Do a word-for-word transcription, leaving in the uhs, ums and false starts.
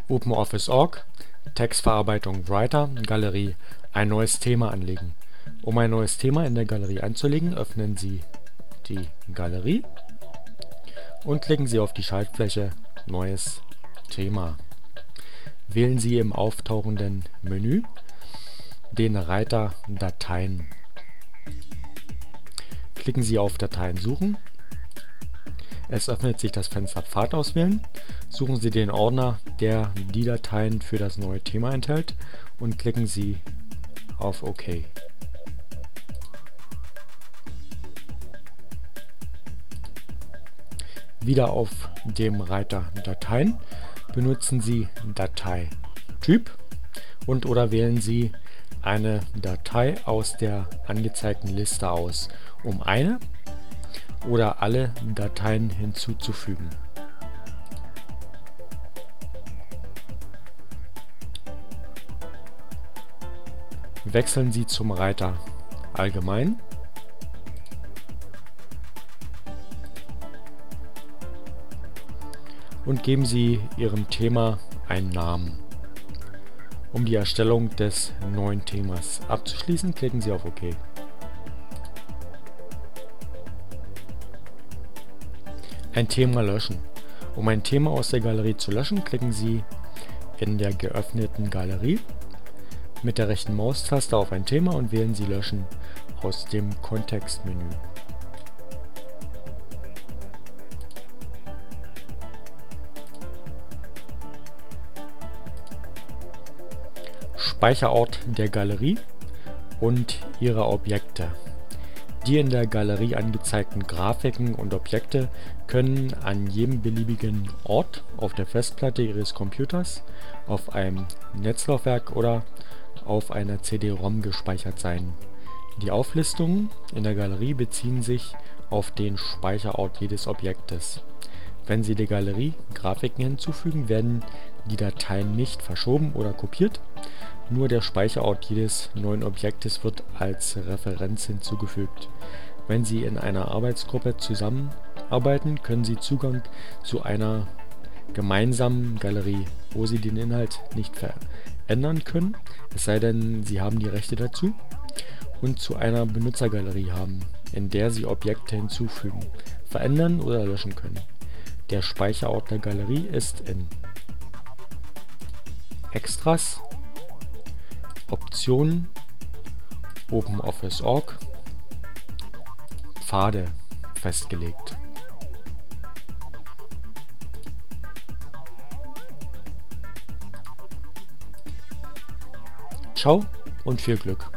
OpenOffice Punkt org, Textverarbeitung Writer, Galerie, ein neues Thema anlegen. Um ein neues Thema in der Galerie anzulegen, öffnen Sie die Galerie und klicken Sie auf die Schaltfläche Neues Thema. Wählen Sie im auftauchenden Menü den Reiter Dateien. Klicken Sie auf Dateien suchen. Es öffnet sich das Fenster Pfad auswählen. Suchen Sie den Ordner, der die Dateien für das neue Thema enthält, und klicken Sie auf OK. Wieder auf dem Reiter Dateien benutzen Sie Dateityp und oder wählen Sie eine Datei aus der angezeigten Liste aus, um eine oder alle Dateien hinzuzufügen. Wechseln Sie zum Reiter Allgemein und geben Sie Ihrem Thema einen Namen. Um die Erstellung des neuen Themas abzuschließen, klicken Sie auf OK. Ein Thema löschen. Um ein Thema aus der Galerie zu löschen, klicken Sie in der geöffneten Galerie mit der rechten Maustaste auf ein Thema und wählen Sie Löschen aus dem Kontextmenü. Speicherort der Galerie und ihre Objekte. Die in der Galerie angezeigten Grafiken und Objekte können an jedem beliebigen Ort auf der Festplatte Ihres Computers, auf einem Netzlaufwerk oder auf einer C D-ROM gespeichert sein. Die Auflistungen in der Galerie beziehen sich auf den Speicherort jedes Objektes. Wenn Sie der Galerie Grafiken hinzufügen, werden die Dateien nicht verschoben oder kopiert. Nur der Speicherort jedes neuen Objektes wird als Referenz hinzugefügt. Wenn Sie in einer Arbeitsgruppe zusammenarbeiten, können Sie Zugang zu einer gemeinsamen Galerie, wo Sie den Inhalt nicht verändern können, es sei denn, Sie haben die Rechte dazu, und zu einer Benutzergalerie haben, in der Sie Objekte hinzufügen, verändern oder löschen können. Der Speicherort der Galerie ist in Extras, Optionen, OpenOffice Punkt org, Pfade festgelegt. Ciao und viel Glück!